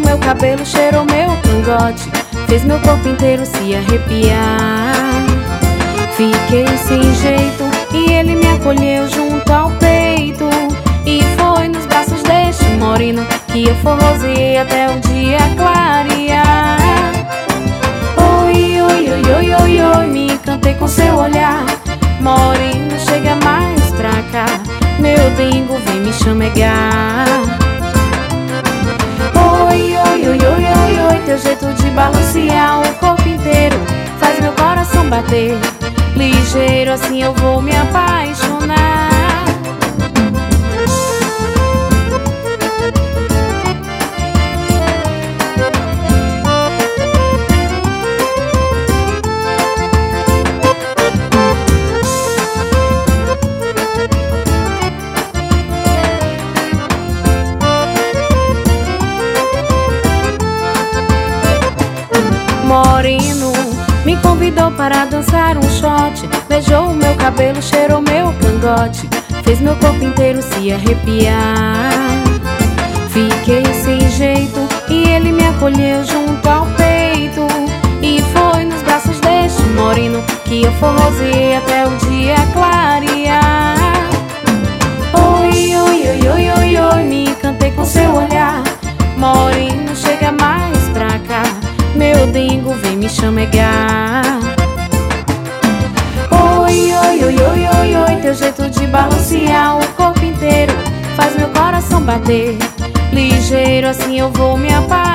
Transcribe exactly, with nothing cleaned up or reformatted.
meu cabelo, cheirou meu cangote, fez meu corpo inteiro se arrepiar. Fiquei sem jeito e ele me acolheu junto ao peito, e foi nos braços deste moreno que eu forroseei até o dia clarear. Oi, oi, oi, oi, oi, oi, me encantei com seu olhar. Moreno, chega mais pra cá, meu dengo vem me chamegar. Oi, oi, oi, oi, oi, oi, teu jeito de balancear o corpo inteiro faz meu coração bater ligeiro, assim eu vou me apaixonar. Moreno me convidou para dançar um shot, beijou o meu cabelo, cheirou meu cangote, fez meu corpo inteiro se arrepiar. Fiquei sem jeito e ele me acolheu junto ao peito, e foi nos braços deste moreno que eu forroseei até o dia clarear. Oi, oi, oi, oi, oi, oi, me encantei com seu olhar. Moreno, chega mais pra cá, meu dengo vem me chamegar. Oi, oi, oi, oi, oi, oi, teu jeito de balancear o corpo inteiro faz meu coração bater ligeiro, assim eu vou me apaixonar.